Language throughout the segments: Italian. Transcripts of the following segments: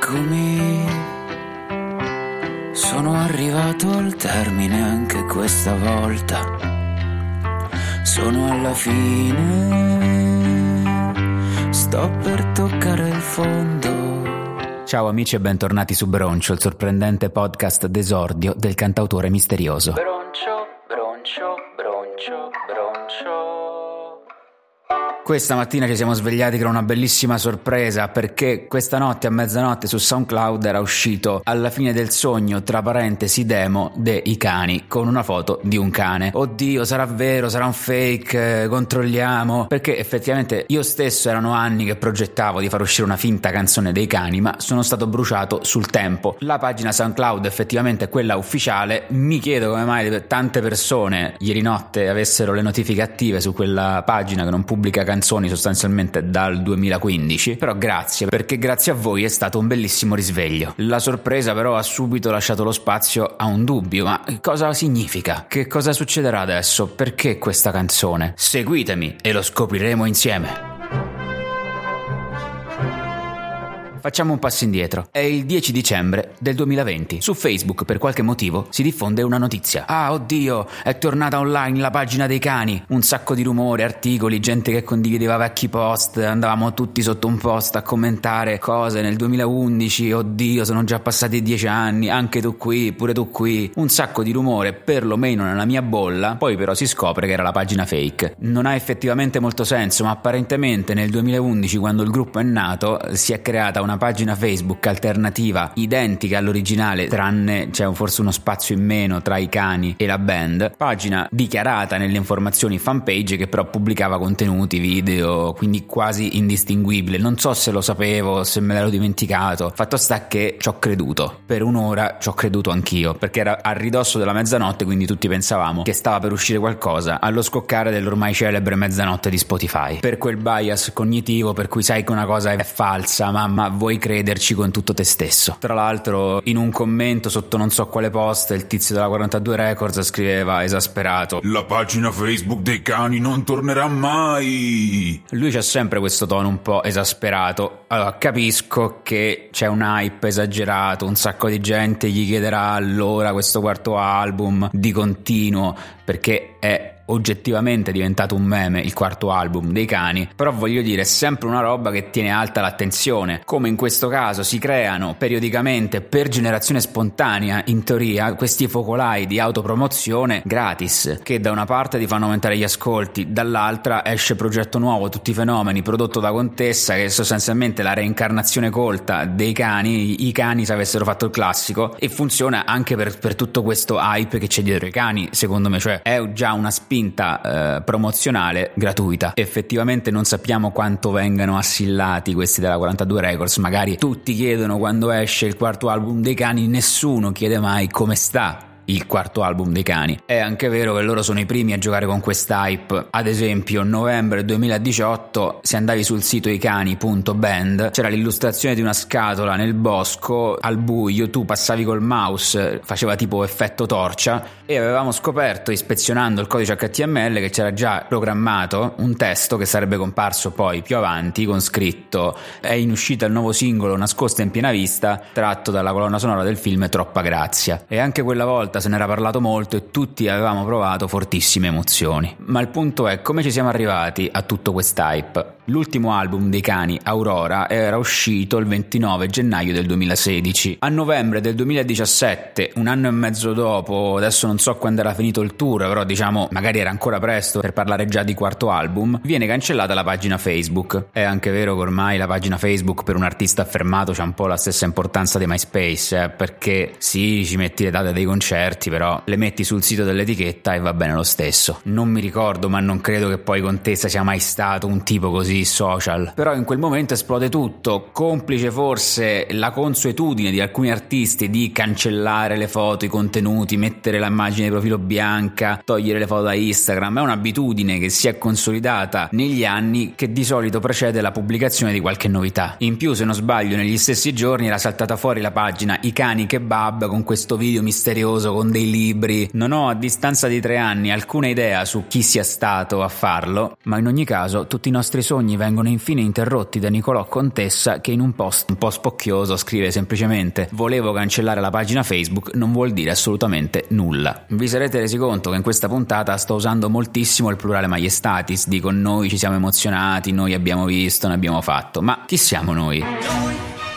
Eccomi, sono arrivato al termine anche questa volta. Sono alla fine, sto per toccare il fondo. Ciao amici e bentornati su Broncio, il sorprendente podcast d'esordio del cantautore misterioso. Broncio, broncio, broncio, broncio. Questa mattina ci siamo svegliati con una bellissima sorpresa, perché questa notte a mezzanotte su SoundCloud era uscito Alla fine del sogno, tra parentesi demo, dei cani, con una foto di un cane. Oddio, sarà vero, sarà un fake, controlliamo, perché effettivamente io stesso erano anni che progettavo di far uscire una finta canzone dei cani, ma sono stato bruciato sul tempo. La pagina SoundCloud effettivamente è quella ufficiale. Mi chiedo come mai tante persone ieri notte avessero le notifiche attive su quella pagina che non pubblica canzoni sostanzialmente dal 2015, però grazie, perché grazie a voi è stato un bellissimo risveglio. La sorpresa però ha subito lasciato lo spazio a un dubbio: ma cosa significa? Che cosa succederà adesso? Perché questa canzone? Seguitemi e lo scopriremo insieme. Facciamo un passo indietro. È il 10 dicembre del 2020. Su Facebook per qualche motivo si diffonde una notizia. Ah, oddio, è tornata online la pagina dei cani. Un sacco di rumore, articoli, gente che condivideva vecchi post. Andavamo tutti sotto un post a commentare cose nel 2011. Oddio, sono già passati 10 anni. Anche tu qui, pure tu qui. Un sacco di rumore, perlomeno nella mia bolla. Poi però si scopre che era la pagina fake. Non ha effettivamente molto senso, ma apparentemente nel 2011, quando il gruppo è nato, si è creata una pagina Facebook alternativa identica all'originale, tranne c'è forse uno spazio in meno tra i cani e la band, pagina dichiarata nelle informazioni fanpage che però pubblicava contenuti, video, quindi quasi indistinguibile. Non so se lo sapevo, se me l'ero dimenticato, fatto sta che ci ho creduto, per un'ora ci ho creduto anch'io, perché era a ridosso della mezzanotte, quindi tutti pensavamo che stava per uscire qualcosa allo scoccare dell'ormai celebre mezzanotte di Spotify, per quel bias cognitivo per cui sai che una cosa è falsa ma vuoi crederci con tutto te stesso. Tra l'altro in un commento sotto non so quale post il tizio della 42 Records scriveva esasperato: la pagina Facebook dei cani non tornerà mai. Lui c'ha sempre questo tono un po' esasperato. Allora capisco che c'è un hype esagerato, un sacco di gente gli chiederà allora questo quarto album di continuo, perché è oggettivamente diventato un meme il quarto album dei cani, però voglio dire è sempre una roba che tiene alta l'attenzione, come in questo caso si creano periodicamente per generazione spontanea in teoria questi focolai di autopromozione gratis che da una parte ti fanno aumentare gli ascolti, dall'altra esce progetto nuovo, tutti i fenomeni, prodotto da Contessa, che è sostanzialmente la reincarnazione colta dei cani, i cani se avessero fatto il classico, e funziona anche per tutto questo hype che c'è dietro i cani, secondo me, cioè è già una spinta promozionale gratuita. Effettivamente non sappiamo quanto vengano assillati questi della 42 Records, magari tutti chiedono quando esce il quarto album dei cani, nessuno chiede mai come sta il quarto album dei cani. È anche vero che loro sono i primi a giocare con quest'hype. Ad esempio novembre 2018, se andavi sul sito icani.band c'era l'illustrazione di una scatola nel bosco al buio, tu passavi col mouse, faceva tipo effetto torcia, e avevamo scoperto ispezionando il codice HTML che c'era già programmato un testo che sarebbe comparso poi più avanti con scritto: è in uscita il nuovo singolo Nascosta in piena vista, tratto dalla colonna sonora del film Troppa grazia. E anche quella volta se n'era parlato molto e tutti avevamo provato fortissime emozioni. Ma il punto è come ci siamo arrivati a tutto quest'hype. L'ultimo album dei cani, Aurora, era uscito il 29 gennaio del 2016. A novembre del 2017, un anno e mezzo dopo, adesso non so quando era finito il tour, però diciamo magari era ancora presto per parlare già di quarto album, viene cancellata la pagina Facebook. È anche vero che ormai la pagina Facebook per un artista affermato c'ha un po' la stessa importanza di MySpace, perché sì, ci metti le date dei concerti, però le metti sul sito dell'etichetta e va bene lo stesso. Non mi ricordo, ma non credo che poi Contessa sia mai stato un tipo così social, però in quel momento esplode tutto, complice forse la consuetudine di alcuni artisti di cancellare le foto, i contenuti, mettere l'immagine di profilo bianca, togliere le foto da Instagram. È un'abitudine che si è consolidata negli anni, che di solito precede la pubblicazione di qualche novità. In più, se non sbaglio, negli stessi giorni era saltata fuori la pagina I Cani Kebab con questo video misterioso con dei libri. Non ho, a distanza di 3 anni, alcuna idea su chi sia stato a farlo, ma in ogni caso tutti i nostri sogni sogni vengono infine interrotti da Nicolò Contessa, che in un post un po' spocchioso scrive semplicemente: volevo cancellare la pagina Facebook, non vuol dire assolutamente nulla. Vi sarete resi conto che in questa puntata sto usando moltissimo il plurale maiestatis, dico noi ci siamo emozionati, noi abbiamo visto, ne abbiamo fatto, ma chi siamo noi? Noi,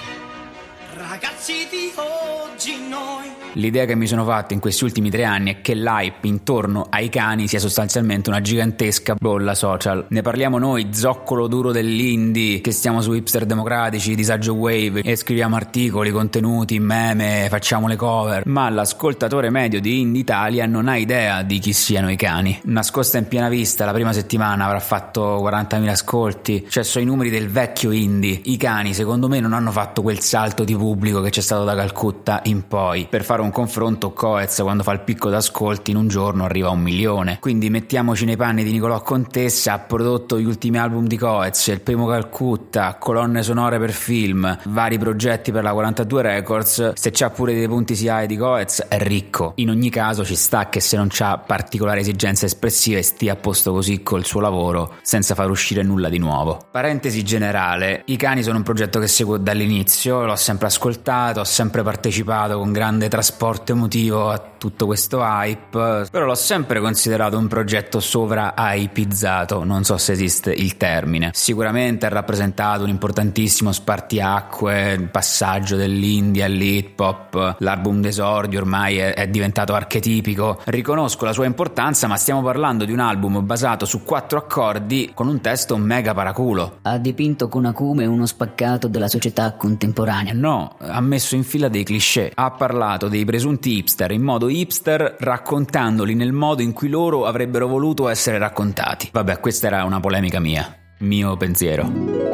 ragazzi di oggi, noi. L'idea che mi sono fatto in questi ultimi 3 anni è che l'hype intorno ai cani sia sostanzialmente una gigantesca bolla social. Ne parliamo noi, zoccolo duro dell'indie, che stiamo su Hipster Democratici, Disagio Wave e scriviamo articoli, contenuti, meme, facciamo le cover, ma l'ascoltatore medio di Indie Italia non ha idea di chi siano i cani. Nascosta in piena vista, la prima settimana avrà fatto 40.000 ascolti, cioè sono i numeri del vecchio indie. I cani secondo me non hanno fatto quel salto di pubblico che c'è stato da Calcutta in poi. Per fare un confronto, Coez quando fa il picco d'ascolti in un giorno arriva a 1 milione, quindi mettiamoci nei panni di Nicolò Contessa. Ha prodotto gli ultimi album di Coez, il primo Calcutta, colonne sonore per film, vari progetti per la 42 Records. Se c'ha pure dei punti SIAE di Coez è ricco. In ogni caso ci sta che se non c'ha particolari esigenze espressive stia a posto così col suo lavoro senza far uscire nulla di nuovo. Parentesi generale, i cani sono un progetto che seguo dall'inizio, l'ho sempre ascoltato, ho sempre partecipato con grande trasporto emotivo a tutto questo hype, però l'ho sempre considerato un progetto sovra-hypizzato, non so se esiste il termine. Sicuramente ha rappresentato un importantissimo spartiacque, il passaggio dell'indie all'hip hop, l'album d'esordio ormai è diventato archetipico. Riconosco la sua importanza, ma stiamo parlando di un album basato su 4 accordi con un testo mega paraculo. Ha dipinto con acume uno spaccato della società contemporanea. No, ha messo in fila dei cliché, ha parlato dei presunti hipster in modo hipster, raccontandoli nel modo in cui loro avrebbero voluto essere raccontati. Vabbè, questa era una polemica mio pensiero.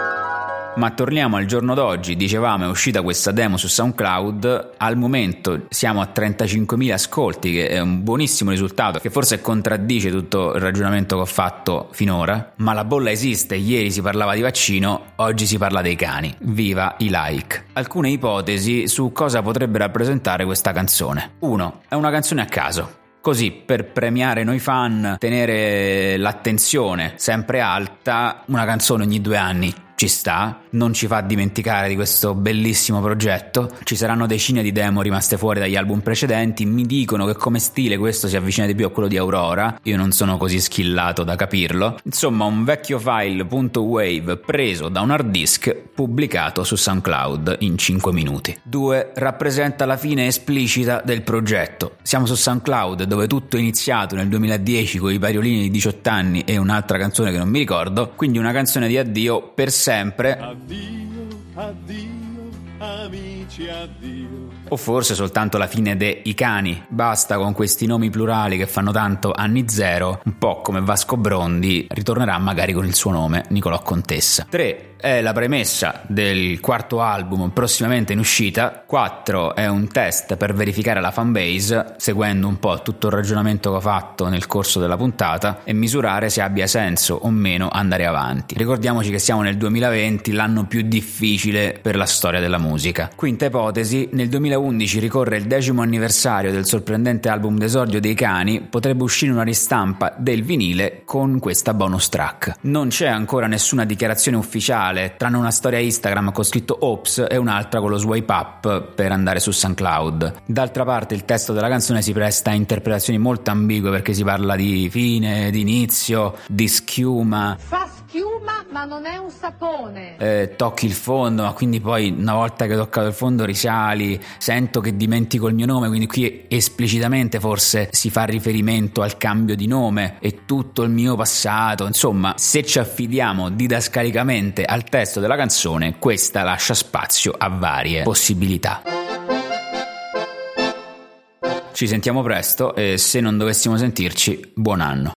Ma torniamo al giorno d'oggi. Dicevamo, è uscita questa demo su SoundCloud, al momento siamo a 35.000 ascolti, che è un buonissimo risultato, che forse contraddice tutto il ragionamento che ho fatto finora, ma la bolla esiste. Ieri si parlava di vaccino, oggi si parla dei cani. Viva i like! Alcune ipotesi su cosa potrebbe rappresentare questa canzone. 1. È una canzone a caso. Così, per premiare noi fan, tenere l'attenzione sempre alta, una canzone ogni 2 anni ci sta, non ci fa dimenticare di questo bellissimo progetto. Ci saranno decine di demo rimaste fuori dagli album precedenti, mi dicono che come stile questo si avvicina di più a quello di Aurora, io non sono così schillato da capirlo. Insomma, un vecchio file .wave preso da un hard disk, pubblicato su SoundCloud in 5 minuti. 2. Rappresenta la fine esplicita del progetto. Siamo su SoundCloud, dove tutto è iniziato nel 2010 con i Pariolini di 18 anni e un'altra canzone che non mi ricordo, quindi una canzone di addio per sempre. Addio, addio, amici, addio. O forse soltanto la fine dei cani. Basta con questi nomi plurali che fanno tanto anni zero, un po' come Vasco Brondi ritornerà magari con il suo nome, Nicolò Contessa. 3. È la premessa del 4º album prossimamente in uscita. 4. È un test per verificare la fanbase, seguendo un po' tutto il ragionamento che ho fatto nel corso della puntata e misurare se abbia senso o meno andare avanti. Ricordiamoci che siamo nel 2020, l'anno più difficile per la storia della musica. Quinta ipotesi, nel 2011 ricorre il 10° anniversario del sorprendente album d'esordio dei cani, potrebbe uscire una ristampa del vinile con questa bonus track. Non c'è ancora nessuna dichiarazione ufficiale, tranne una storia Instagram con scritto Ops e un'altra con lo swipe up per andare su SoundCloud. D'altra parte il testo della canzone si presta a interpretazioni molto ambigue, perché si parla di fine, di inizio, di schiuma. Fa schiuma ma non è un sapone. Tocchi il fondo, ma quindi poi una volta che hai toccato il fondo risali, sento che dimentico il mio nome, quindi qui esplicitamente forse si fa riferimento al cambio di nome e tutto il mio passato. Insomma, se ci affidiamo didascalicamente al testo della canzone, questa lascia spazio a varie possibilità. Ci sentiamo presto e se non dovessimo sentirci, buon anno.